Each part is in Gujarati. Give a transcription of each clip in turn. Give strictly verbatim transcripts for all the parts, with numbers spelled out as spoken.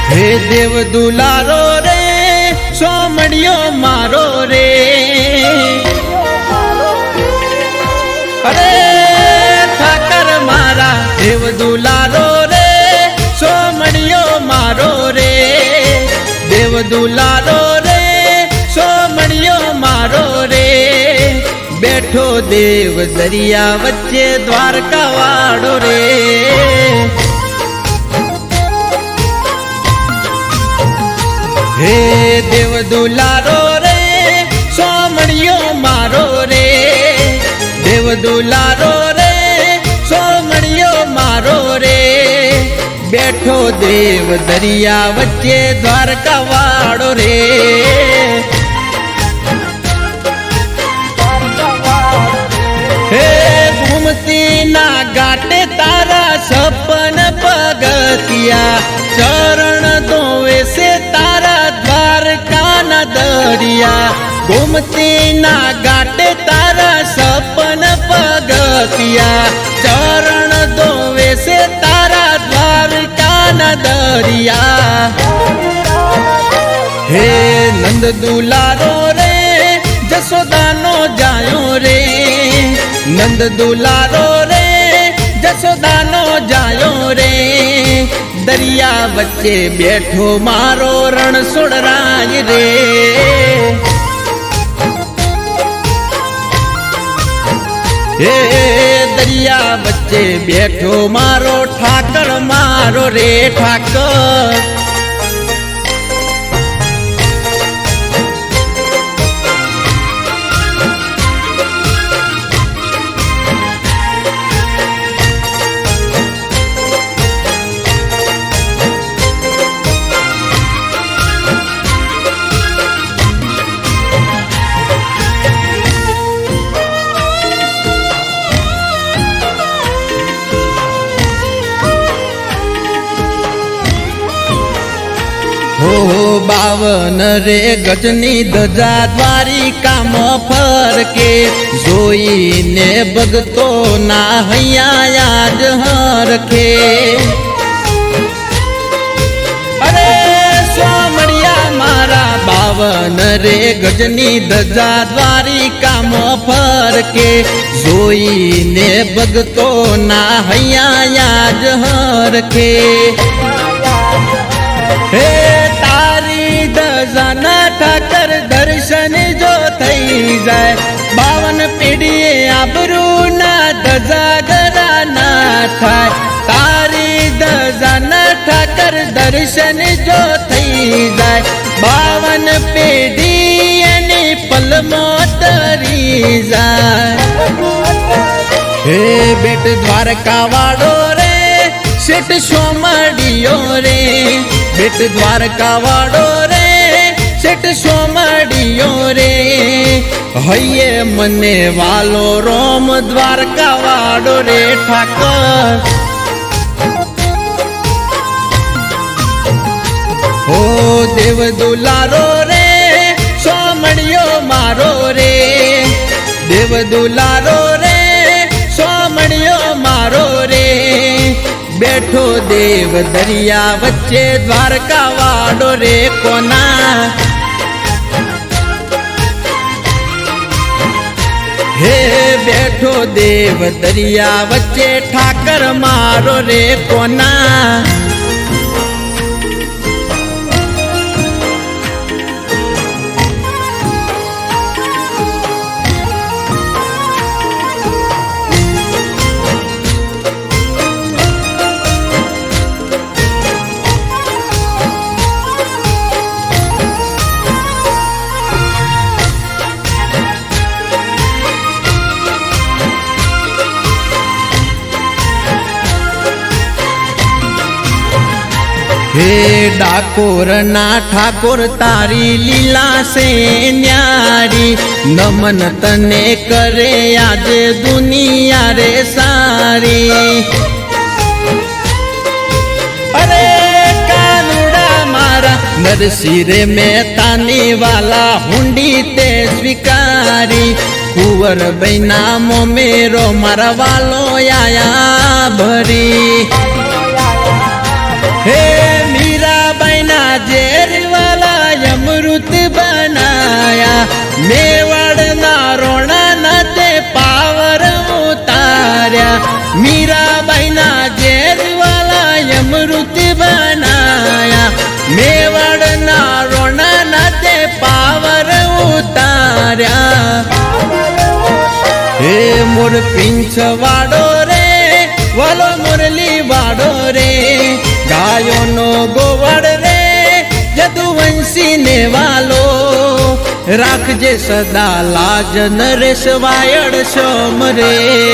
હે દેવ દુલારો રે સોમણિયો મારો રે અરે ઠાકર મારા દેવ દુલારો રે સોમણિયો મારો રે દેવ દુલારો રે સોમણિયો મારો રે બેઠો દેવ દરિયા વચ્ચે દ્વારકા વાળો રે હે દેવ દુલારો રે સોમણિયો મારો રે દેવ દુલારો રે સોમણિયો મારો રે બેઠો દેવ દરિયા વચ્ચે દ્વારકા વાળો રે હે ઘૂમતી ના ગાટે તારા સપન પગતિયા ચરણ ધોવે છે તારા દ્વારકા ના દરિયા ઘૂમતી ના ગાટે તારા સપન પગતિયા ચરણ ધોવે છે તારા દ્વારકા ના દરિયા હે નંદ દુલારો રે જશોદાનો જાયો રે નંદ દુલારો રે જશોદાનો જાયો રે દરિયા વચ્ચે બેઠો મારો રણછોડરાજ રે હે દરિયા વચ્ચે બેઠો મારો ઠાકર મારો રે ઠાકર હો બાવન રે ગજની ધજા દ્વારિકામાં ફરકે જોઈને ભગતો ના હૈયા યાદ હરખે અરે સોમણિયા મારા બાવન રે ગજની ધજા દ્વારિકામાં ફરકે જોઈને ભગતો ના હૈયા યાદ હરખે હે તારી દજાના ઠાકર દર્શન જો થઈ જાય બાવન પેઢીએ આબરૂ ના ધજાગરા ના થાય તારી દજાના ઠાકર દર્શન જો થઈ જાય બાવન પેઢી એની પલમો તરી જાય હે બેટ દ્વારકા વાળો રે શેઠ સોમણિયો રે બેટ દ્વારકા વાળો રે શેઠ સોમણિયો રે હૈયે મને વાલો રોમ દ્વારકા વાળો રે ઠાકર ઓ દેવ દુલારો રે સોમણિયો મારો રે દેવ દુલારો રે સોમણિયો મારો રે બેઠો દેવ દરિયા વચ્ચે દ્વારકા વાળો રે કોના હે બેઠો દેવ દરિયા વચ્ચે ઠાકર મારો રે કોના હે ડાકોર ના ઠાકોર તારી લીલા સે ન્યારી નમન તને કરે આજે દુનિયા રે સારી અરે કાનુડા મારા નરસિંહ મહેતાની વાલા હુંડી તે સ્વીકારી કુંવર બૈના મોમેરો મારા વાલો આયા ભરી હે મીરાબાઈ મોર પિંછ વાડો રે વાલો મુરલી વાડો રે ગાયો નો ગોવાડ રે જદુવંશી ને વાલો રાખજે સદા લાજ નરેશ વાયડ સોમ રે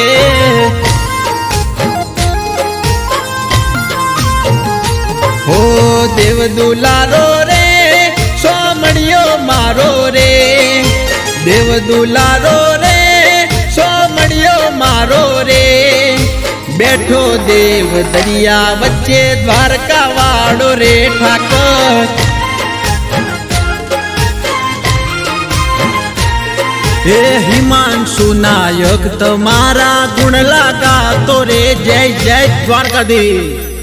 હો દેવ દુલારો રે સોમણિયો મારો રે દેવ દુલારો રે સોમણિયો મારો રે બેઠો દેવ દરિયા વચ્ચે દ્વારકા વાળો રે ઠાકર હે હિમાંશુ નાયક તમારા ગુણ લાગાતો રે જય જય દ્વારકાધીશ।